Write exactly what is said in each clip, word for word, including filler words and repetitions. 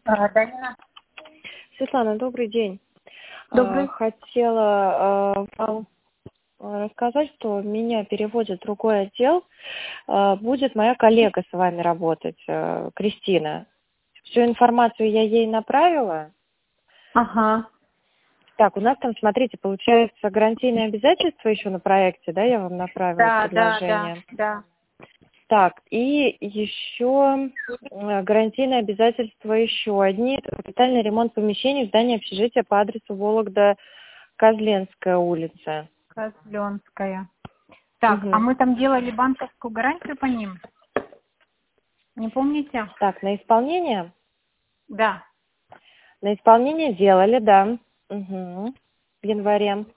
А, Данина. Светлана, добрый день. Добрый. А, Хотела а, вам рассказать, что меня переводит в другой отдел. А, Будет моя коллега с вами работать, а, Кристина. Всю информацию я ей направила. Ага. Так, у нас там, смотрите, получается гарантийные обязательства еще на проекте, да, я вам направила Да, да, да, предложение. да. Так, и еще э, гарантийные обязательства еще одни. Это капитальный ремонт помещений в здании общежития по адресу Вологда, Козленская улица. Козленская. Так, а Мгм. мы там делали банковскую гарантию по ним? Не помните? Так, на исполнение? Да. На исполнение делали, да. Мгм. В январе.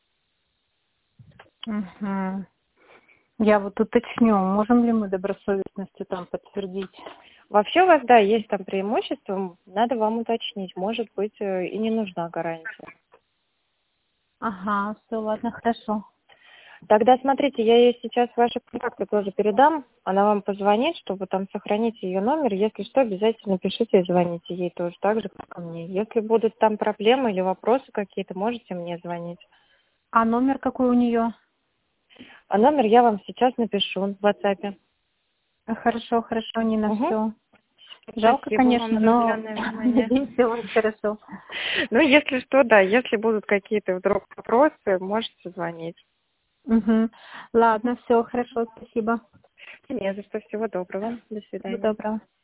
Угу. Я вот уточню, можем ли мы добросовестностью там подтвердить? Вообще у вас, да, есть там преимущество. Надо вам уточнить. Может быть, э, и не нужна гарантия. Ага, все, ладно, хорошо. Тогда смотрите, я ей сейчас ваши контакты тоже передам. Она вам позвонит, чтобы там сохранить ее номер. Если что, обязательно пишите и звоните ей тоже, так же, как и мне. Если будут там проблемы или вопросы какие-то, можете мне звонить. А номер какой у нее? А номер я вам сейчас напишу в WhatsApp. Хорошо, хорошо, Нина, Угу. все. Жалко, Спасибо вам конечно, за но уделенное внимание. надеемся, будет хорошо. Ну, если что, да, если будут какие-то вдруг вопросы, можете звонить. Угу. Ладно, все, хорошо, спасибо. Не за что, всего доброго. До Всего свидания. доброго.